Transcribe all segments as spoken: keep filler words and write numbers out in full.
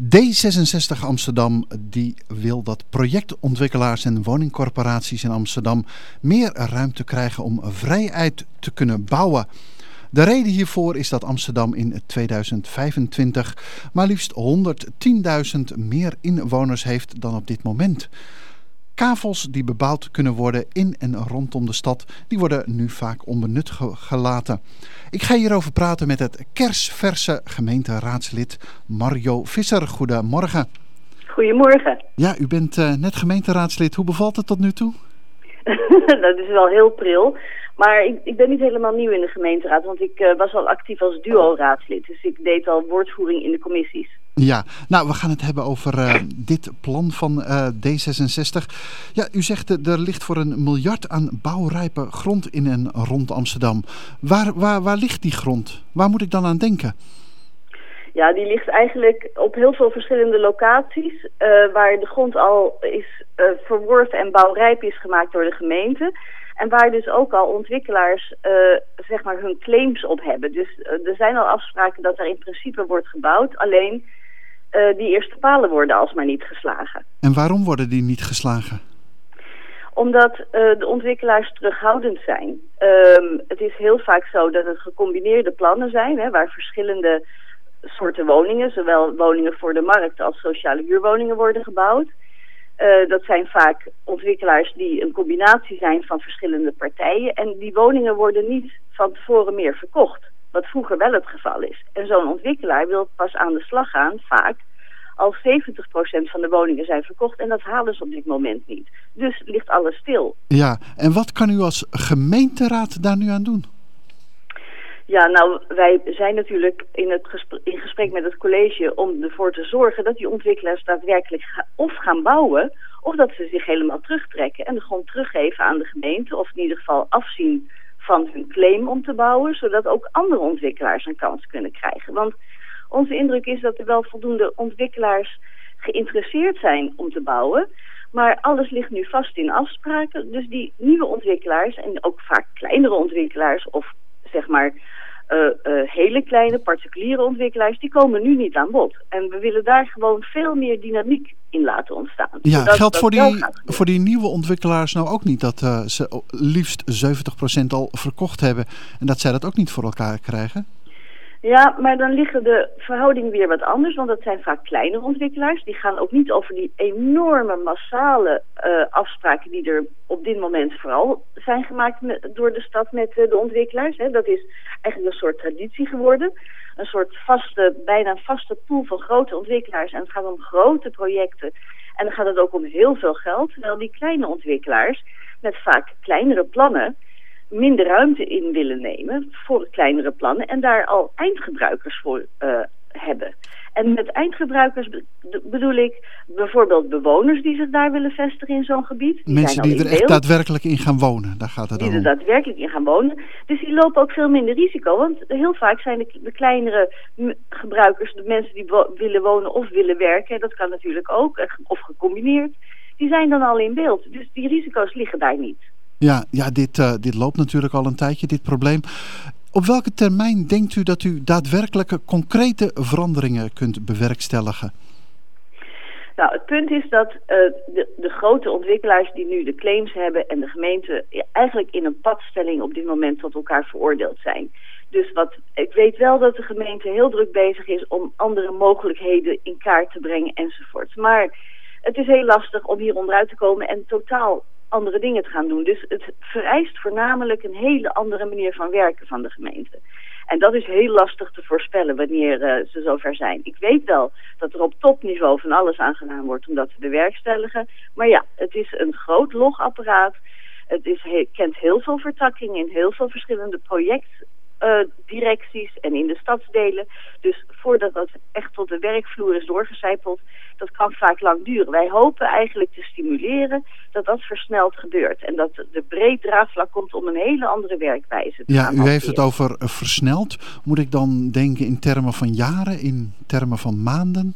D zesenzestig Amsterdam die wil dat projectontwikkelaars en woningcorporaties in Amsterdam meer ruimte krijgen om vrijheid te kunnen bouwen. De reden hiervoor is dat Amsterdam in tweeduizend vijfentwintig maar liefst honderdtienduizend meer inwoners heeft dan op dit moment. Kavels die bebouwd kunnen worden in en rondom de stad, die worden nu vaak onbenut ge- gelaten. Ik ga hierover praten met het kersverse gemeenteraadslid Mario Visser. Goedemorgen. Goedemorgen. Ja, u bent uh, net gemeenteraadslid. Hoe bevalt het tot nu toe? Dat is wel heel pril. Maar ik, ik ben niet helemaal nieuw in de gemeenteraad, want ik uh, was al actief als duo-raadslid. Dus ik deed al woordvoering in de commissies. Ja, nou we gaan het hebben over uh, dit plan van uh, D zesenzestig. Ja, u zegt uh, er ligt voor een miljard aan bouwrijpe grond in en rond Amsterdam. Waar, waar, waar ligt die grond? Waar moet ik dan aan denken? Ja, die ligt eigenlijk op heel veel verschillende locaties, uh, waar de grond al is uh, verworven en bouwrijp is gemaakt door de gemeente. En waar dus ook al ontwikkelaars uh, zeg maar hun claims op hebben. Dus uh, er zijn al afspraken dat er in principe wordt gebouwd. Alleen uh, die eerste palen worden alsmaar niet geslagen. En waarom worden die niet geslagen? Omdat uh, de ontwikkelaars terughoudend zijn. Um, het is heel vaak zo dat het gecombineerde plannen zijn, hè, waar verschillende soorten woningen, zowel woningen voor de markt als sociale huurwoningen worden gebouwd. Uh, dat zijn vaak ontwikkelaars die een combinatie zijn van verschillende partijen. En die woningen worden niet van tevoren meer verkocht. Wat vroeger wel het geval is. En zo'n ontwikkelaar wil pas aan de slag gaan, vaak, als zeventig procent van de woningen zijn verkocht. En dat halen ze op dit moment niet. Dus ligt alles stil. Ja, en wat kan u als gemeenteraad daar nu aan doen? Ja, nou, wij zijn natuurlijk in, het gesprek, in gesprek met het college om ervoor te zorgen dat die ontwikkelaars daadwerkelijk ga, of gaan bouwen, of dat ze zich helemaal terugtrekken en de grond teruggeven aan de gemeente, of in ieder geval afzien van hun claim om te bouwen, zodat ook andere ontwikkelaars een kans kunnen krijgen. Want onze indruk is dat er wel voldoende ontwikkelaars geïnteresseerd zijn om te bouwen, maar alles ligt nu vast in afspraken. Dus die nieuwe ontwikkelaars, en ook vaak kleinere ontwikkelaars of zeg maar Uh, uh, hele kleine particuliere ontwikkelaars, die komen nu niet aan bod. En we willen daar gewoon veel meer dynamiek in laten ontstaan. Ja, geldt voor die, voor die nieuwe ontwikkelaars nou ook niet dat uh, ze liefst zeventig procent al verkocht hebben en dat zij dat ook niet voor elkaar krijgen? Ja, maar dan liggen de verhoudingen weer wat anders, want dat zijn vaak kleinere ontwikkelaars. Die gaan ook niet over die enorme, massale uh, afspraken die er op dit moment vooral zijn gemaakt met, door de stad met uh, de ontwikkelaars. Hè. Dat is eigenlijk een soort traditie geworden. Een soort vaste, bijna vaste pool van grote ontwikkelaars. En het gaat om grote projecten. En dan gaat het ook om heel veel geld. Terwijl die kleine ontwikkelaars met vaak kleinere plannen minder ruimte in willen nemen voor kleinere plannen en daar al eindgebruikers voor uh, hebben. En met eindgebruikers be- bedoel ik bijvoorbeeld bewoners die zich daar willen vestigen in zo'n gebied. Die Mensen die er echt beeld, daadwerkelijk in gaan wonen, daar gaat het die om. Die er daadwerkelijk in gaan wonen. Dus die lopen ook veel minder risico, want heel vaak zijn de, de kleinere m- gebruikers, de mensen die wo- willen wonen of willen werken, dat kan natuurlijk ook, of gecombineerd, die zijn dan al in beeld. Dus die risico's liggen daar niet. Ja, ja dit, uh, dit loopt natuurlijk al een tijdje, dit probleem. Op welke termijn denkt u dat u daadwerkelijke concrete veranderingen kunt bewerkstelligen? Nou, het punt is dat uh, de, de grote ontwikkelaars die nu de claims hebben en de gemeente eigenlijk in een padstelling op dit moment tot elkaar veroordeeld zijn. Dus wat, ik weet wel dat de gemeente heel druk bezig is om andere mogelijkheden in kaart te brengen enzovoort. Maar het is heel lastig om hier onderuit te komen en totaal andere dingen te gaan doen. Dus het vereist voornamelijk een hele andere manier van werken van de gemeente. En dat is heel lastig te voorspellen wanneer uh, ze zover zijn. Ik weet wel dat er op topniveau van alles aan gedaan wordt om dat te bewerkstelligen. Maar ja, het is een groot logapparaat. Het is he- kent heel veel vertakkingen in heel veel verschillende projectdirecties uh, en in de stadsdelen. Dus voordat dat echt tot de werkvloer is doorgecijpeld, dat kan vaak lang duren. Wij hopen eigenlijk te stimuleren dat dat versneld gebeurt. En dat er breed draagvlak komt om een hele andere werkwijze te ja, gaan u heeft hanteren. het over uh, versneld. Moet ik dan denken in termen van jaren, in termen van maanden?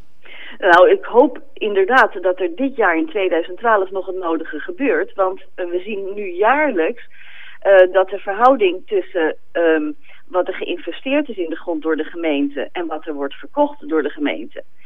Nou, ik hoop inderdaad dat er dit jaar in tweeduizend twaalf nog het nodige gebeurt. Want uh, we zien nu jaarlijks uh, dat de verhouding tussen um, wat er geïnvesteerd is in de grond door de gemeente en wat er wordt verkocht door de gemeente,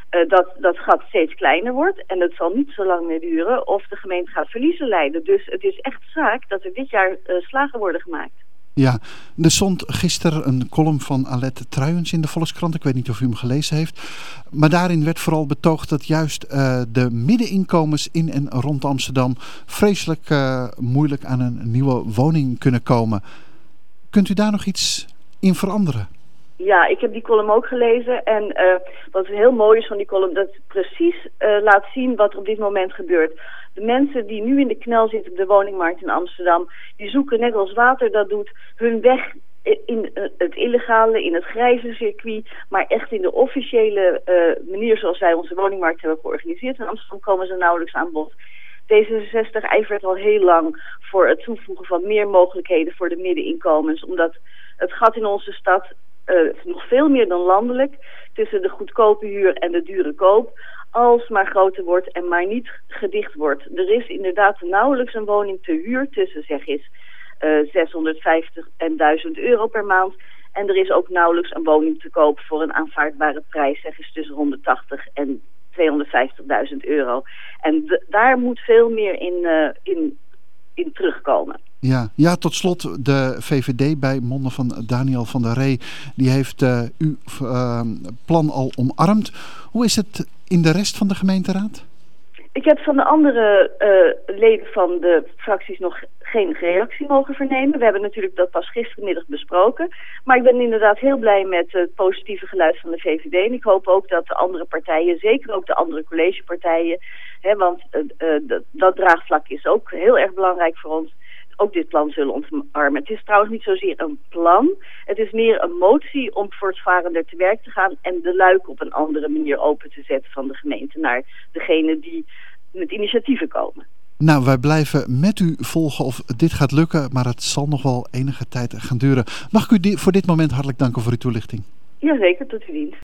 uh, dat dat gat steeds kleiner wordt. En het zal niet zo lang meer duren of de gemeente gaat verliezen lijden. Dus het is echt zaak dat er dit jaar uh, slagen worden gemaakt. Ja, er stond gisteren een column van Alette Truijens in de Volkskrant. Ik weet niet of u hem gelezen heeft. Maar daarin werd vooral betoogd dat juist uh, de middeninkomens in en rond Amsterdam vreselijk uh, moeilijk aan een nieuwe woning kunnen komen. Kunt u daar nog iets in veranderen? Ja, ik heb die column ook gelezen. En uh, wat heel mooi is van die column, dat het precies uh, laat zien wat er op dit moment gebeurt. De mensen die nu in de knel zitten op de woningmarkt in Amsterdam, die zoeken net als water dat doet hun weg in het illegale, in het grijze circuit, maar echt in de officiële uh, manier zoals wij onze woningmarkt hebben georganiseerd. In Amsterdam komen ze nauwelijks aan bod. D zesenzestig ijvert al heel lang voor het toevoegen van meer mogelijkheden voor de middeninkomens, omdat het gat in onze stad uh, nog veel meer dan landelijk tussen de goedkope huur en de dure koop alsmaar groter wordt en maar niet gedicht wordt. Er is inderdaad nauwelijks een woning te huur tussen, zeg eens, uh, zeshonderdvijftig en duizend euro per maand. En er is ook nauwelijks een woning te koop voor een aanvaardbare prijs, zeg eens tussen honderdtachtig en tweehonderdvijftigduizend euro. En d- daar moet veel meer in, uh, in, in terugkomen. Ja, ja, tot slot de V V D bij monden van Daniel van der Ree. Die heeft uh, uw uh, plan al omarmd. Hoe is het in de rest van de gemeenteraad? Ik heb van de andere uh, leden van de fracties nog geen reactie mogen vernemen. We hebben natuurlijk dat pas gistermiddag besproken. Maar ik ben inderdaad heel blij met het positieve geluid van de V V D. En ik hoop ook dat de andere partijen, zeker ook de andere collegepartijen, hè, want uh, uh, dat, dat draagvlak is ook heel erg belangrijk voor ons, ook dit plan zullen omarmen. Het is trouwens niet zozeer een plan. Het is meer een motie om voortvarender te werk te gaan en de luik op een andere manier open te zetten van de gemeente naar degene die met initiatieven komen. Nou, wij blijven met u volgen of dit gaat lukken, maar het zal nog wel enige tijd gaan duren. Mag ik u voor dit moment hartelijk danken voor uw toelichting? Jazeker, tot uw dienst.